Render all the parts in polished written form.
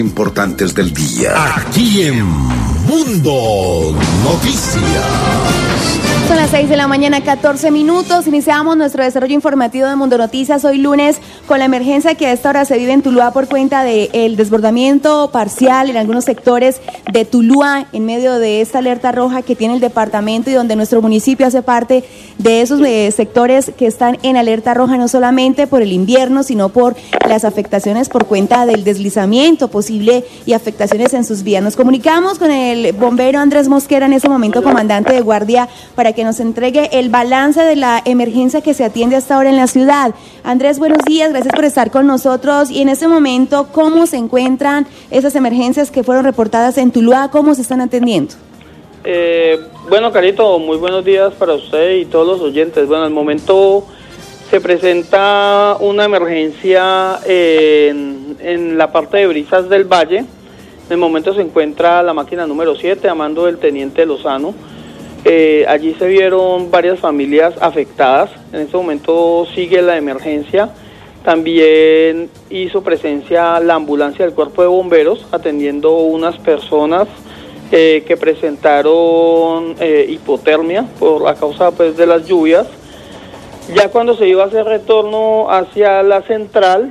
Importantes del día. Aquí en Mundo Noticias. Son las 6 de la mañana, 14 minutos. Iniciamos nuestro desarrollo informativo de Mundo Noticias hoy lunes con la emergencia que a esta hora se vive en Tuluá por cuenta del desbordamiento parcial en algunos sectores de Tuluá en medio de esta alerta roja que tiene el departamento y donde nuestro municipio hace parte de esos sectores que están en alerta roja no solamente por el invierno, sino por las afectaciones por cuenta del deslizamiento posible y afectaciones en sus vías. Nos comunicamos con el bombero Andrés Mosquera, en ese momento comandante de guardia, para que nos entregue el balance de la emergencia que se atiende hasta ahora en la ciudad. Andrés, buenos días, gracias por estar con nosotros. Y en este momento, ¿cómo se encuentran esas emergencias que fueron reportadas en Tuluá? ¿Cómo se están atendiendo? Bueno, Carito, muy buenos días para usted y todos los oyentes. Bueno, al momento se presenta una emergencia en la parte de Brisas del Valle. En el momento se encuentra la máquina número 7 a mando del teniente Lozano. Allí se vieron varias familias afectadas. En este momento sigue la emergencia. También hizo presencia la ambulancia del cuerpo de bomberos atendiendo unas personas que presentaron hipotermia por la causa pues de las lluvias. Ya cuando se iba a hacer retorno hacia la central,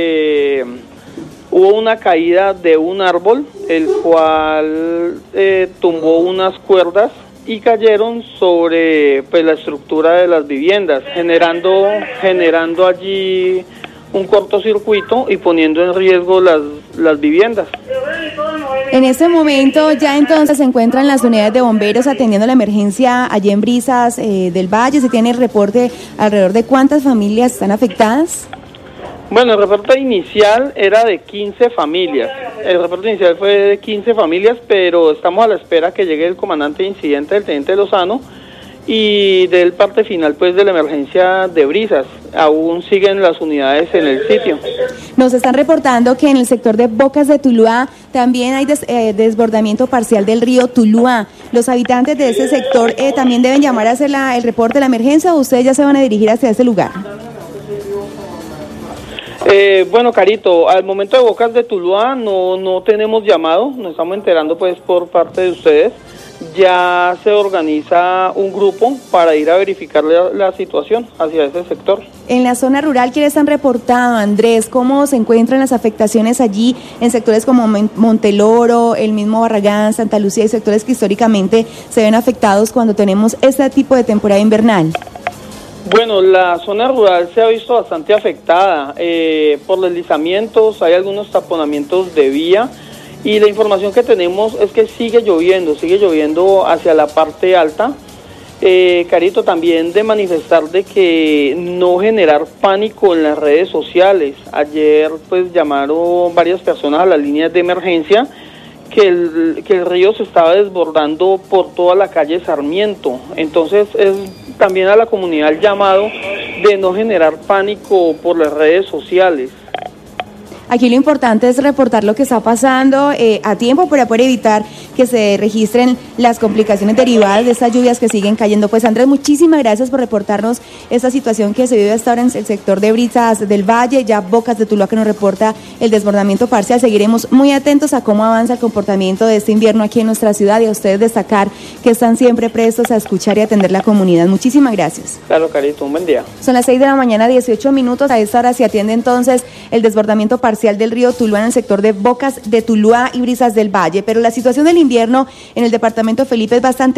hubo una caída de un árbol, el cual tumbó unas cuerdas y cayeron sobre pues la estructura de las viviendas, generando allí un cortocircuito y poniendo en riesgo las viviendas. En este momento ya entonces se encuentran las unidades de bomberos atendiendo la emergencia allí en Brisas del Valle. ¿Se tiene el reporte alrededor de cuántas familias están afectadas? Bueno, el reporte inicial era de 15 familias. El reporte inicial fue de 15 familias, pero estamos a la espera que llegue el comandante de incidente, el teniente Lozano, y del parte final pues de la emergencia de Brisas. Aún siguen las unidades en el sitio. Nos están reportando que en el sector de Bocas de Tuluá también hay desbordamiento parcial del río Tuluá. ¿Los habitantes de ese sector también deben llamar a hacer el reporte de la emergencia o ustedes ya se van a dirigir hacia ese lugar? Bueno, Carito, al momento de Bocas de Tuluá no tenemos llamado, nos estamos enterando pues por parte de ustedes. Ya se organiza un grupo para ir a verificar la situación hacia ese sector. En la zona rural, ¿quiénes han reportado, Andrés? ¿Cómo se encuentran las afectaciones allí en sectores como Monteloro, el mismo Barragán, Santa Lucía y sectores que históricamente se ven afectados cuando tenemos este tipo de temporada invernal? Bueno, la zona rural se ha visto bastante afectada por deslizamientos, hay algunos taponamientos de vía y la información que tenemos es que sigue lloviendo hacia la parte alta. Carito, también de manifestar de que no generar pánico en las redes sociales. Ayer pues llamaron varias personas a las líneas de emergencia que el río se estaba desbordando por toda la calle Sarmiento. Entonces es también a la comunidad el llamado de no generar pánico por las redes sociales. Aquí lo importante es reportar lo que está pasando a tiempo para poder evitar que se registren las complicaciones derivadas de estas lluvias que siguen cayendo. Pues Andrés, muchísimas gracias por reportarnos esta situación que se vive hasta ahora en el sector de Brisas del Valle, ya Bocas de Tuluá que nos reporta el desbordamiento parcial. Seguiremos muy atentos a cómo avanza el comportamiento de este invierno aquí en nuestra ciudad y a ustedes destacar que están siempre prestos a escuchar y atender la comunidad. Muchísimas gracias. Claro, Carito, un buen día. Son las 6 de la mañana, 18 minutos. A esta hora se atiende entonces el desbordamiento parcial del río Tuluá en el sector de Bocas de Tuluá y Brisas del Valle, pero la situación del invierno en el departamento Felipe es bastante